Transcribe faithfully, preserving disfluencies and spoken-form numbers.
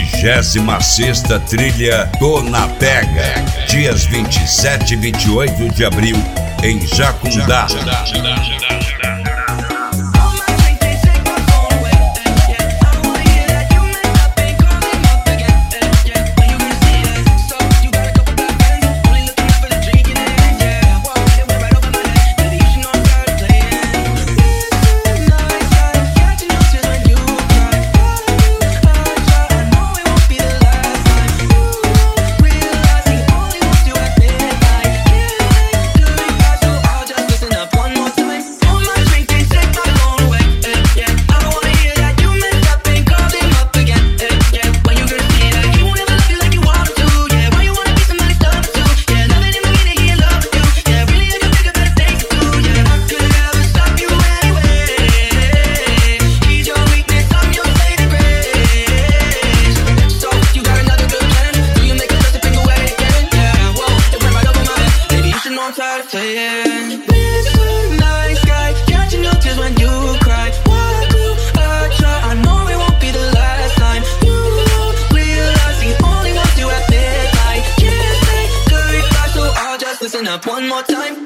Vigésima sexta trilha Tô na Pega, dias vinte e sete e vinte e oito de abril, em Jacundá. Listen up one more time.